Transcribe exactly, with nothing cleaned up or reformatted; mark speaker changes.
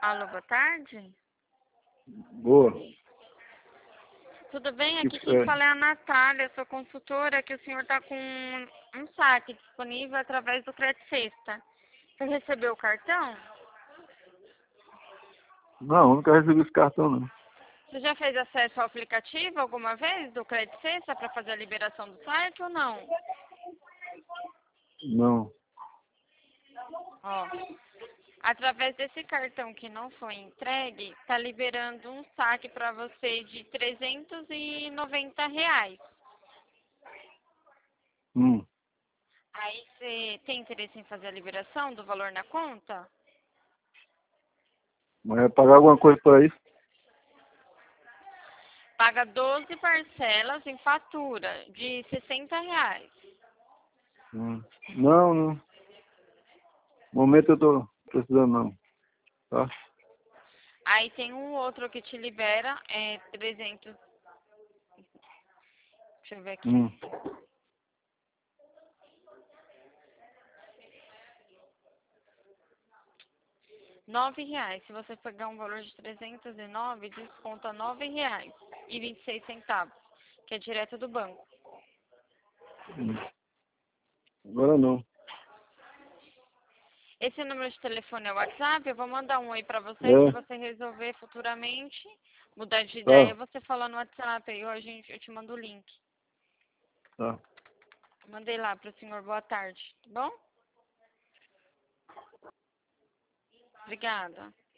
Speaker 1: Alô, boa tarde.
Speaker 2: Boa.
Speaker 1: Tudo bem?
Speaker 2: Que
Speaker 1: Aqui quem
Speaker 2: foi?
Speaker 1: fala é a Natália, sou consultora, que o senhor está com um saque disponível através do Crédito Sexta. Você recebeu o cartão?
Speaker 2: Não, nunca recebi esse cartão, não.
Speaker 1: Você já fez acesso ao aplicativo alguma vez do Crédito Sexta para fazer a liberação do site ou não?
Speaker 2: Não.
Speaker 1: Ó, através desse cartão que não foi entregue, está liberando um saque para você de trezentos e noventa reais.
Speaker 2: Hum.
Speaker 1: Aí você tem interesse em fazer a liberação do valor na conta?
Speaker 2: Mas vai pagar alguma coisa por isso?
Speaker 1: Paga doze parcelas em fatura de sessenta reais.
Speaker 2: Hum. Não, não. No momento eu tô precisando, não. Tá?
Speaker 1: Aí tem um outro que te libera, é trezentos. Deixa eu ver aqui.
Speaker 2: Hum.
Speaker 1: nove reais. Se você pegar um valor de trezentos e nove, desconta nove reais e vinte e seis centavos, que é direto do banco.
Speaker 2: Hum. Agora não.
Speaker 1: Esse número de telefone é o WhatsApp, eu vou mandar um aí pra você, se
Speaker 2: É?
Speaker 1: você resolver futuramente mudar de ideia,
Speaker 2: Tá.
Speaker 1: você fala no WhatsApp, aí hoje eu te mando o link.
Speaker 2: Tá.
Speaker 1: Mandei lá pro senhor, boa tarde, tá bom? Obrigada.